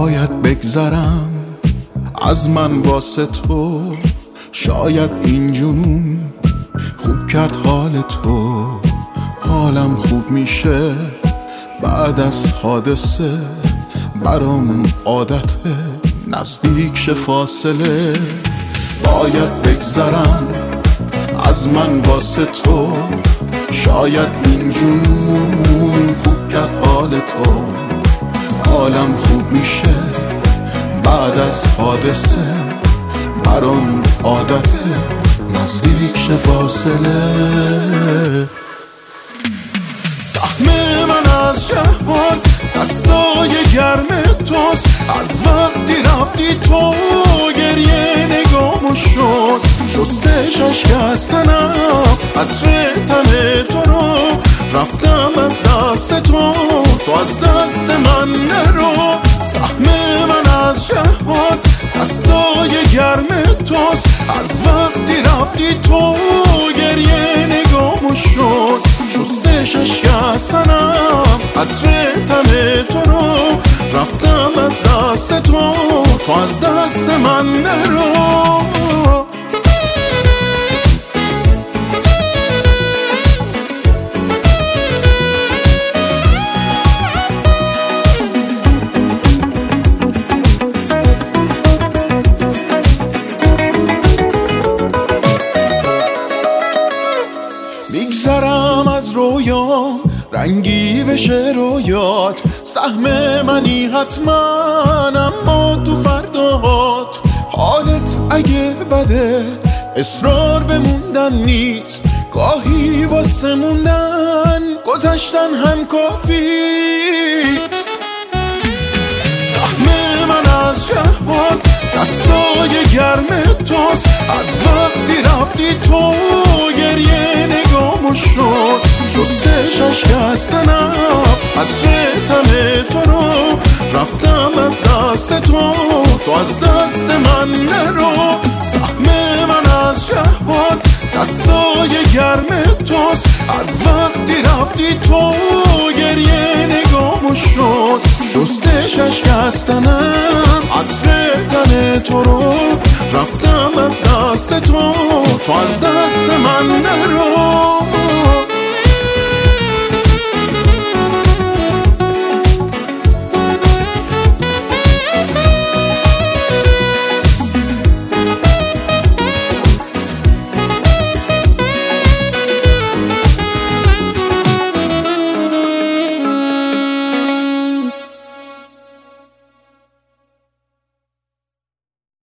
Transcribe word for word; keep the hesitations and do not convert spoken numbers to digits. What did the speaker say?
باید بگذرم از من واسه تو، شاید این جنون خوب کرد حال تو. حالم خوب میشه بعد از حادثه، برام عادته نزدیک شه فاصله. باید بگذرم از من واسه تو، شاید این جنون خوب کرد حال تو. حالم خوب میشه بعد از حادثه، برام عادته نزدیک شه فاصله. سهم من از جهان دستای گرم توست، از وقتی رفتی تو گریه نگامو شد. شستش اشکستنم عطر تن تو رو، رفتم از دست تو، تو از دست من نرو. سهم من از جهان دستای گرم توست، از وقتی رفتی تو گریه نگامو شد. شستش اشکستنم عطر تن تو رو، رفتم از دست تو، تو از دست من نرو. میگذرم از رویام رنگی بشه رویات، سهم منی حتما اما تو فردات. حالت اگه بده اصرار بموندن نیست، گاهی واسه موندن گذشتن هم کافیست. سهم من از جهان دستای گرم توست، از وقتی رفتی تو گریه نگامو شد. شستش اشکستنم عطر تن تو رو، رفتم از دست تو، تو از دست من نرو. سهم من از جهان دستای گرم توست، از وقتی رفتی تو گریه نگامو شد. شستش اشکستنم عطر تن تو رو، رفتم از دست تو، تو از دست من نرو.